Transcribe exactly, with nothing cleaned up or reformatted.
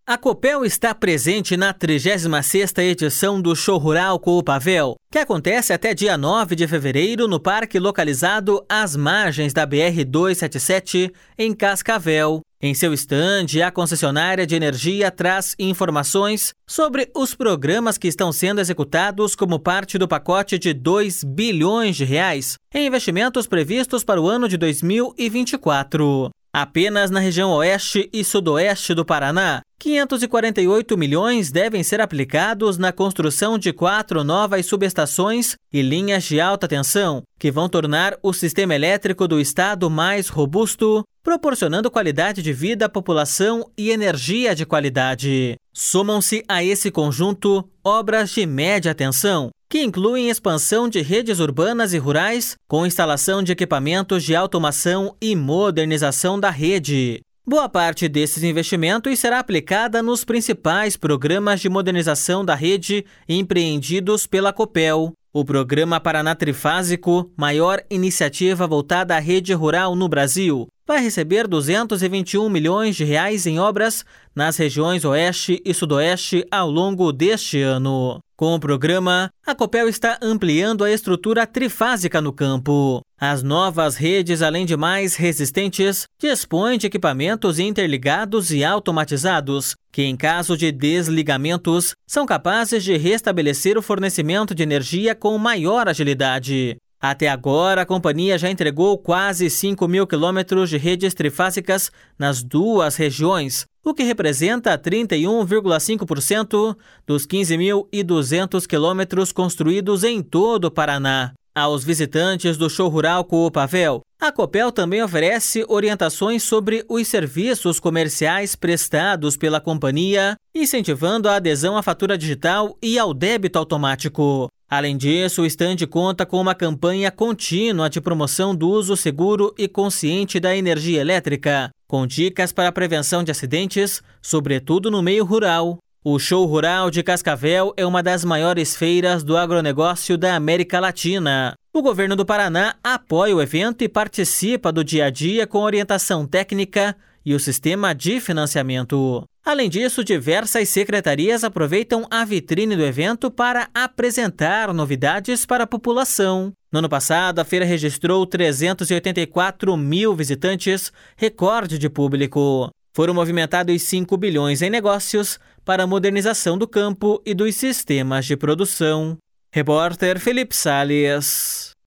A Copel está presente na trigésima sexta edição do Show Rural Coopavel, que acontece até dia nove de fevereiro no parque localizado às margens da B R duzentos e setenta e sete, em Cascavel. Em seu estande, a concessionária de energia traz informações sobre os programas que estão sendo executados como parte do pacote de dois bilhões de reais em investimentos previstos para o ano de dois mil e vinte e quatro. Apenas na região oeste e sudoeste do Paraná, quinhentos e quarenta e oito milhões devem ser aplicados na construção de quatro novas subestações e linhas de alta tensão, que vão tornar o sistema elétrico do estado mais robusto, proporcionando qualidade de vida à população e energia de qualidade. Somam-se a esse conjunto obras de média tensão, que incluem expansão de redes urbanas e rurais, com instalação de equipamentos de automação e modernização da rede. Boa parte desses investimentos será aplicada nos principais programas de modernização da rede empreendidos pela Copel. O Programa Paraná Trifásico, maior iniciativa voltada à rede rural no Brasil, vai receber duzentos e vinte e um milhões de reais em obras nas regiões oeste e sudoeste ao longo deste ano. Com o programa, a Copel está ampliando a estrutura trifásica no campo. As novas redes, além de mais resistentes, dispõem de equipamentos interligados e automatizados, que em caso de desligamentos, são capazes de restabelecer o fornecimento de energia com maior agilidade. Até agora, a companhia já entregou quase cinco mil quilômetros de redes trifásicas nas duas regiões, o que representa trinta e um vírgula cinco por cento dos quinze mil e duzentos quilômetros construídos em todo o Paraná. Aos visitantes do Show Rural Coopavel, a Copel também oferece orientações sobre os serviços comerciais prestados pela companhia, incentivando a adesão à fatura digital e ao débito automático. Além disso, o estande conta com uma campanha contínua de promoção do uso seguro e consciente da energia elétrica, com dicas para a prevenção de acidentes, sobretudo no meio rural. O Show Rural de Cascavel é uma das maiores feiras do agronegócio da América Latina. O governo do Paraná apoia o evento e participa do dia a dia com orientação técnica e o sistema de financiamento. Além disso, diversas secretarias aproveitam a vitrine do evento para apresentar novidades para a população. No ano passado, a feira registrou trezentos e oitenta e quatro mil visitantes, recorde de público. Foram movimentados cinco bilhões em negócios para a modernização do campo e dos sistemas de produção. Repórter Felipe Salles.